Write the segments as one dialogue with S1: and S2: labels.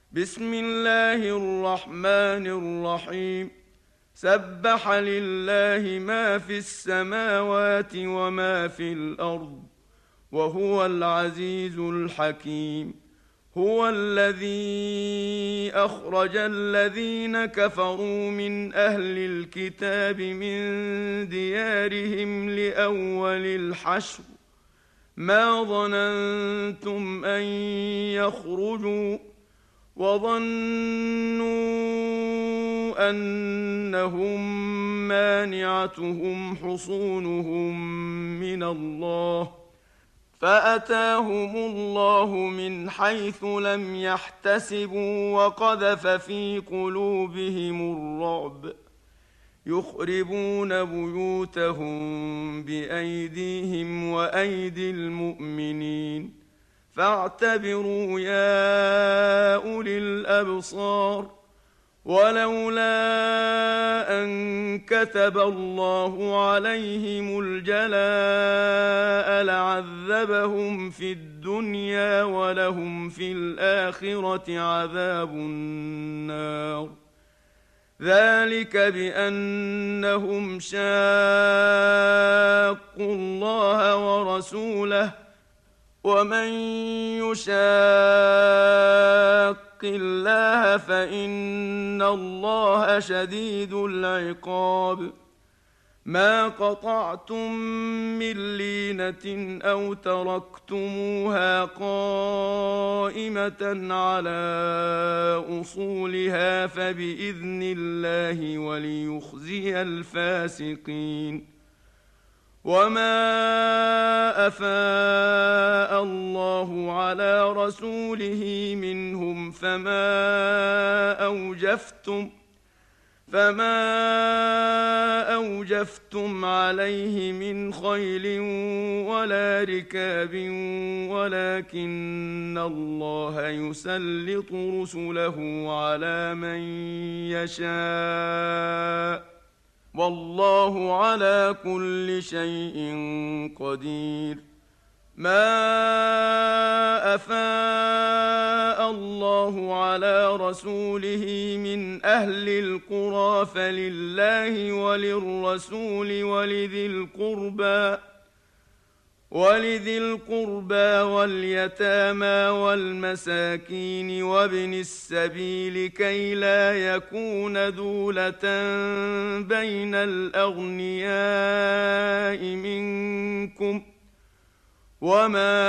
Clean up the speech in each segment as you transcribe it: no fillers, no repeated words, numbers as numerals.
S1: بسم الله الرحمن الرحيم. سبح لله ما في السماوات وما في الأرض، وهو العزيز الحكيم. هو الذي أخرج الذين كفروا من أهل الكتاب من ديارهم لأول الحشر، ما ظننتم أن يخرجوا، وظنوا أنهم مانعتهم حصونهم من الله، فأتاهم الله من حيث لم يحتسبوا وقذف في قلوبهم الرعب، يخربون بيوتهم بأيديهم وأيدي المؤمنين، فاعتبروا يا أولي الأبصار. ولولا أن كتب الله عليهم الجلاء لعذبهم في الدنيا، ولهم في الآخرة عذاب النار. ذلك بأنهم شاقوا الله ورسوله، ومن يشاق الله فإن الله شديد العقاب. ما قطعتم من لينة أو تركتموها قائمة على أصولها فبإذن الله وليخزي الفاسقين. وما أفاء الله على رسوله منهم فما أوجفتم عليه من خيل ولا ركاب، ولكن الله يسلط رسله على من يشاء، والله على كل شيء قدير. ما أفاء الله على رسوله من أهل القرى فلله وللرسول ولذي القربى واليتامى والمساكين وابن السبيل كي لا يكون دولة بين الأغنياء منكم، وما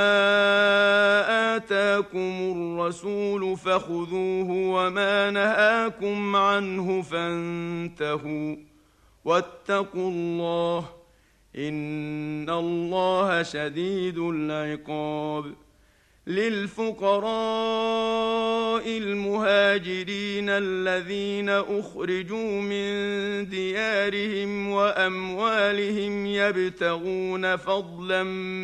S1: آتاكم الرسول فخذوه وما نهاكم عنه فانتهوا، واتقوا الله إن الله شديد العقاب. للفقراء المهاجرين الذين أخرجوا من ديارهم وأموالهم يبتغون فضلا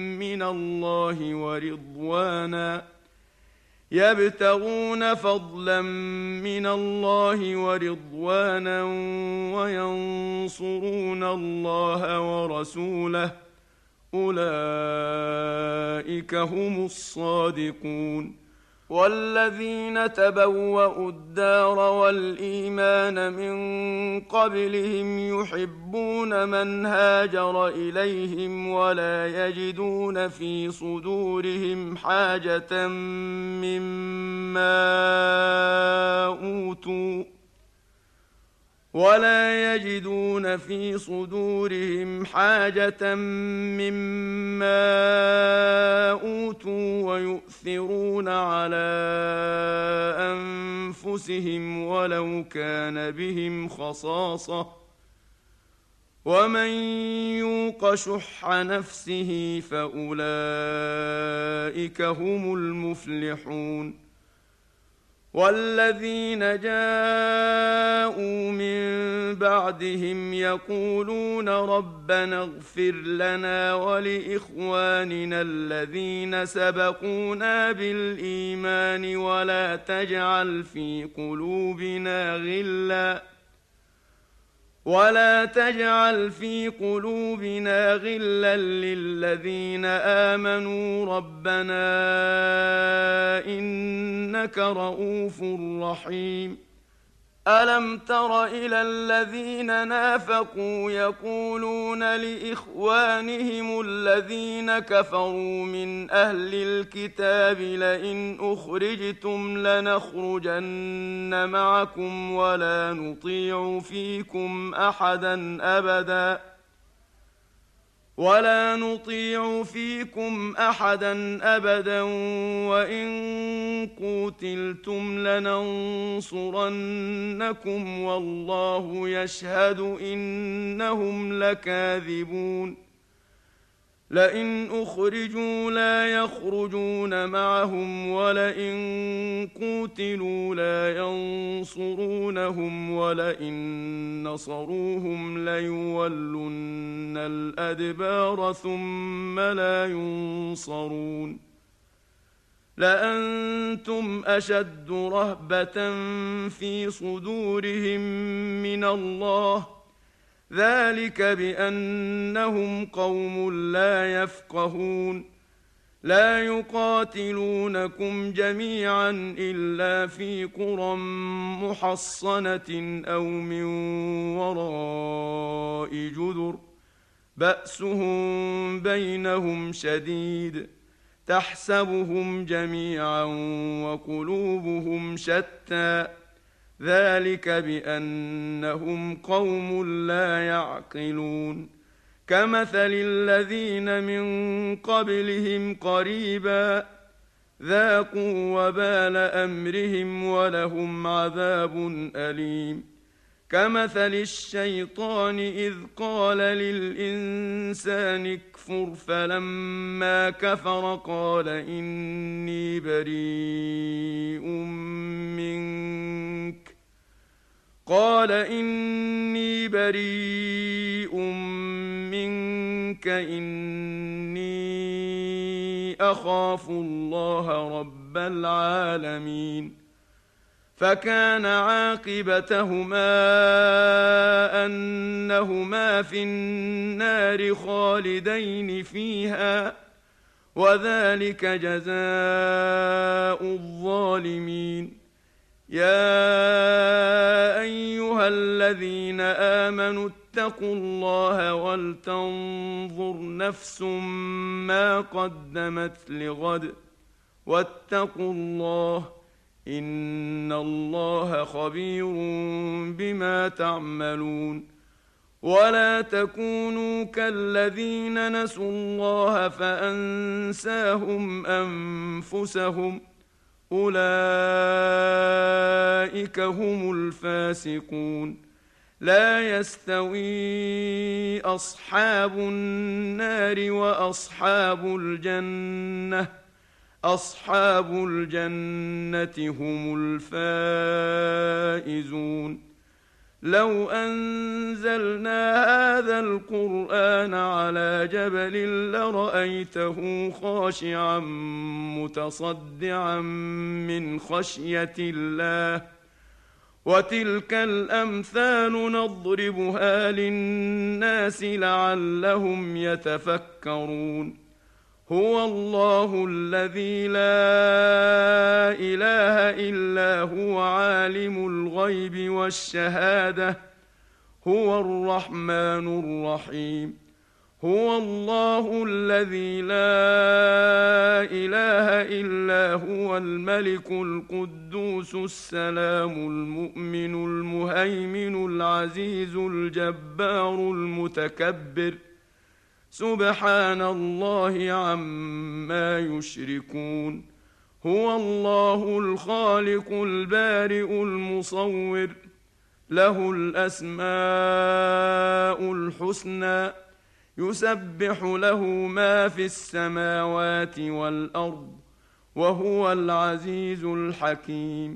S1: من الله ورضوانا وينصرون الله ورسوله، أولئك هم الصادقون. والذين تبوأوا الدار والإيمان من قبلهم يحبون من هاجر إليهم ولا يجدون في صدورهم حاجة مما أوتوا ويؤثرون على أنفسهم ولو كان بهم خصاصة، ومن يوق شح نفسه فأولئك هم المفلحون. والذين جاءوا من بعدهم يقولون ربنا اغفر لنا ولإخواننا الذين سبقونا بالإيمان ولا تجعل في قلوبنا غلا للذين آمنوا ربنا إنك رءوف رحيم. ألم تر إلى الذين نافقوا يقولون لإخوانهم الذين كفروا من أهل الكتاب لئن أخرجتم لنخرجن معكم ولا نطيع فيكم أحدا أبدا وإن قوتلتم لننصرنكم والله يشهد إنهم لكاذبون. لئن أخرجوا لا يخرجون معهم ولئن قوتلوا لا ينصرونهم ولئن نصروهم ليولن الأدبار ثم لا ينصرون. لأنتم أشد رهبة في صدورهم من الله ذلك بأنهم قوم لا يفقهون. لا يقاتلونكم جميعا إلا في قرى محصنة أو من وراء جدر بأسهم بينهم شديد تحسبهم جميعا وقلوبهم شتى ذلك بأنهم قوم لا يعقلون. كمثل الذين من قبلهم قريبا ذاقوا وبال أمرهم ولهم عذاب أليم. كمثل الشيطان إذ قال للإنسان اكفر فلما كفر قال إني بريء منك إني أخاف الله رب العالمين. فكان عاقبتهما أنهما في النار خالدين فيها وذلك جزاء الظالمين. يا أيها الذين آمنوا اتقوا الله ولتنظر نفس ما قدمت لغد واتقوا الله إن الله خبير بما تعملون. ولا تكونوا كالذين نسوا الله فأنساهم أنفسهم أولئك هم الفاسقون. لا يستوي أصحاب النار وأصحاب الجنة أصحاب الجنة هم الفائزون. لو أنزلنا هذا القرآن على جبل لرأيته خاشعا متصدعا من خشية الله وتلك الأمثال نضربها للناس لعلهم يتفكرون. هو الله الذي لا إله إلا هو عالم الغيب والشهادة هو الرحمن الرحيم. هو الله الذي لا إله إلا هو الملك القدوس السلام المؤمن المهيمن العزيز الجبار المتكبر سبحان الله عما يشركون. هو الله الخالق البارئ المصور له الأسماء الحسنى يسبح له ما في السماوات والأرض وهو العزيز الحكيم.